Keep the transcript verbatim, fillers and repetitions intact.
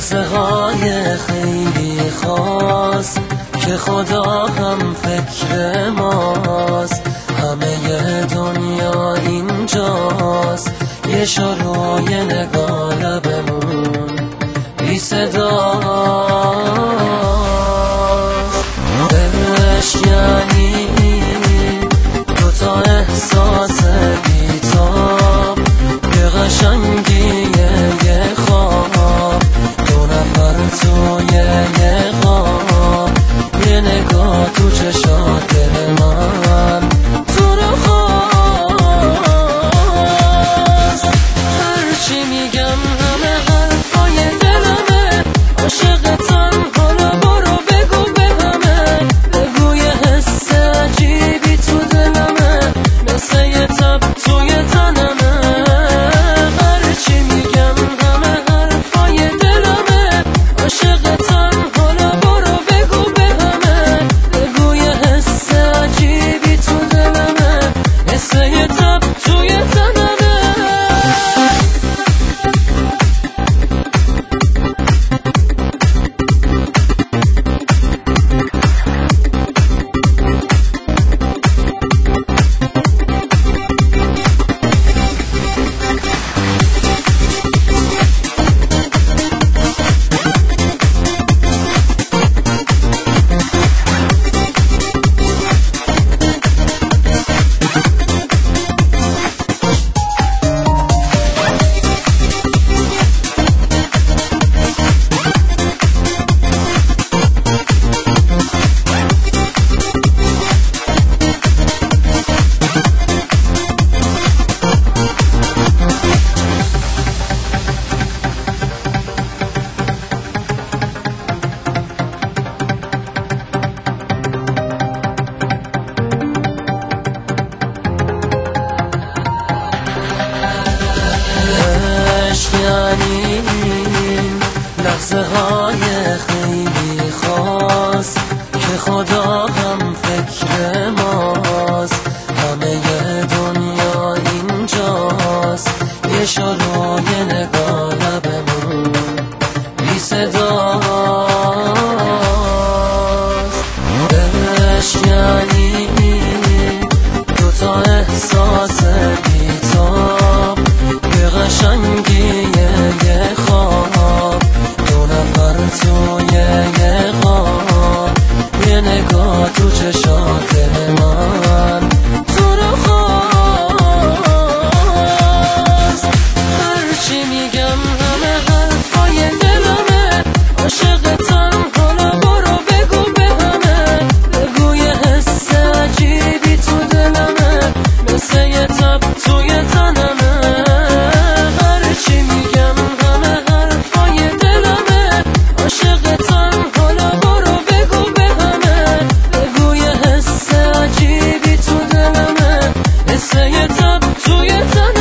لحظه های خیلی خاص که خدا هم فکر ماست، همه دنیا اینجاست، یه شروع یه نگاه لبمون بی صداست. عشق یعنی دوتا احساس بی‌تاب، یه قشنگیه یه خواب، دو نفر توی یه خواب، یه نگاه تو چشات دل من تو رو خواست. هرچی میگم همه حرفای دلمه، عاشقتم حالا برو بگو به همه، بگو یه حس عجیبی تو دلمه، مثل یه تب توی تنمه. هرچی میگم همه حرفای دلمه، عاشقتم حالا برو بگو به همه، بگو یه حس عجیبی تو دلمه، مثل یه تب توی تنمه. یعنی لحظه های خیلی خاص که خدا هم فکر ماست، همه دنیا اینجاست، یه شروع یه نگاه لبمون بی صداست. عشق یعنی دوتا احساس بی‌تاب، یه قشنگیه یه خواب، دو نفر توی یه خواب، یه نگاه تو چشات من تو رو خواست. هرچی میگم همه حرفای دلمه، عاشقتم حالا برو بگو به همه، بگو یه حس عجیبی تو دلمه، مثل یه تب توی تنمه. هرچی میگم همه حرفای دلمه، عاشقتم حالا برو بگو به همه، بگو یه حس عجیبی تو دلمه، مثل یه تب توی تنمه.